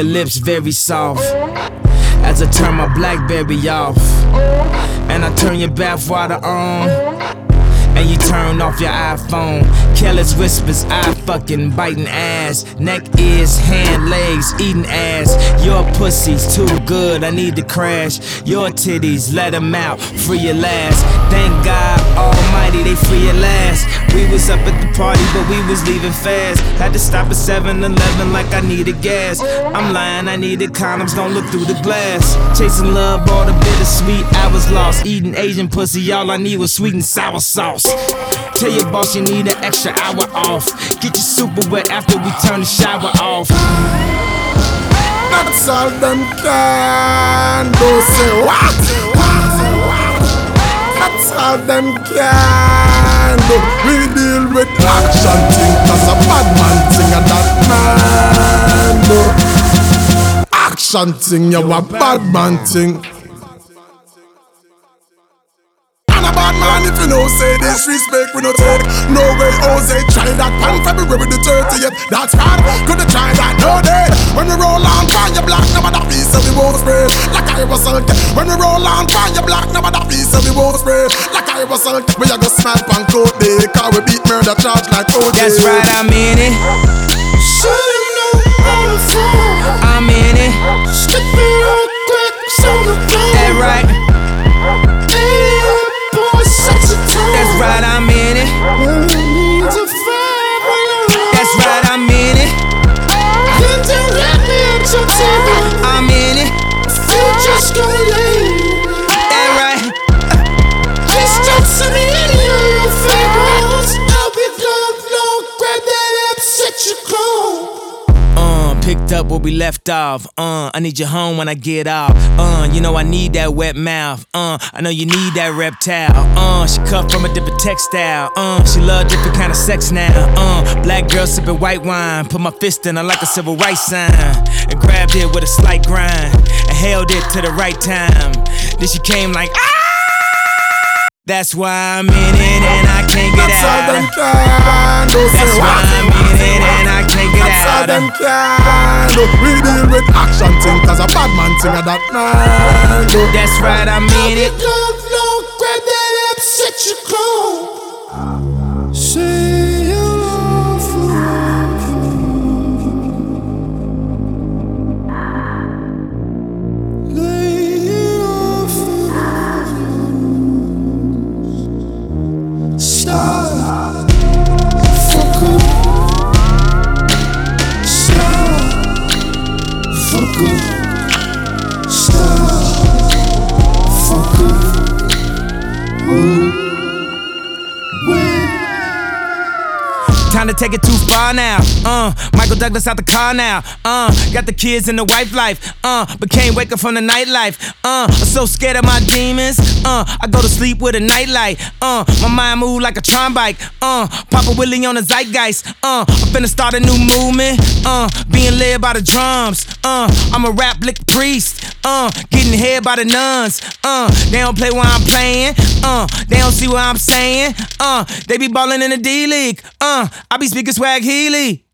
your lips very soft as I turn my BlackBerry off, and I turn your bathwater on, and you turn off your iPhone. Careless whispers, I fucking biting ass. Neck, ears, hand, legs, eating ass. Your pussy's too good, I need to crash. Your titties, let them out, free at last. Thank God almighty, they free at last. We was up at the party, but we was leaving fast. Had to stop at 7-Eleven like I needed gas. I'm lying, I needed condoms, don't look through the glass. Chasing love, all the bittersweet, I was lost. Eating Asian pussy, all I need was sweet and sour sauce. Tell your boss you need an extra hour off. Get you super wet after we turn the shower off. That's all them can do. Say what? That's all them can do. We deal with action thing, cause a bad man thing and that man do. Action thing, you a bad man thing. Bad man, if you know, say disrespect, we no take. No way, Jose, try that pan February the 30th. That's hard, couldn't try that, no day. When we roll on, fire black, no matter piece, so we won't spray. Like I was salt. When we roll on, fire black, no matter piece, so we won't spray. Like I was salt. We a go smell pan coat day, cause we beat murder charge like OJ. That's right, I'm in it. So you know all the time I'm in it. Skip it real quick, so the floor. That right. That's right, I'm in it. That's right, I'm in it. I'm in it. That right. Just don't send me any of your favorites. I'll be gone, grab that app, set your clothes. Picked up where we left off. I need you home when I get off. You know I need that wet mouth. I know you need that reptile. She cut from a different textile. She love different kind of sex now. Black girl sipping white wine. Put my fist in her like a civil rights sign, and grabbed it with a slight grind, and held it to the right time. Then she came like ah! That's why I'm in it and I can't get out. That's why I'm in it and I can't get out. We deal with action thing, cause a bad man thing of that man. That's right, I'm in it. Grab that app, set your clothes. Say you love forever. Lay it off. Stop. Fuck up. Stop. Fuck up. Stop. Fuck up. Time to take it too far now. Michael Douglas out the car now. Got the kids and the wife life. But can't wake up from the nightlife. I'm so scared of my demons. I go to sleep with a nightlight. My mind move like a Tron bike. Papa Willie on the zeitgeist. I'm finna start a new movement. Being led by the drums. I'm a rap lick priest. Getting head by the nuns. They don't play where I'm playing. They don't see what I'm saying. They be ballin' in the D-League. I be speaking swag Healy.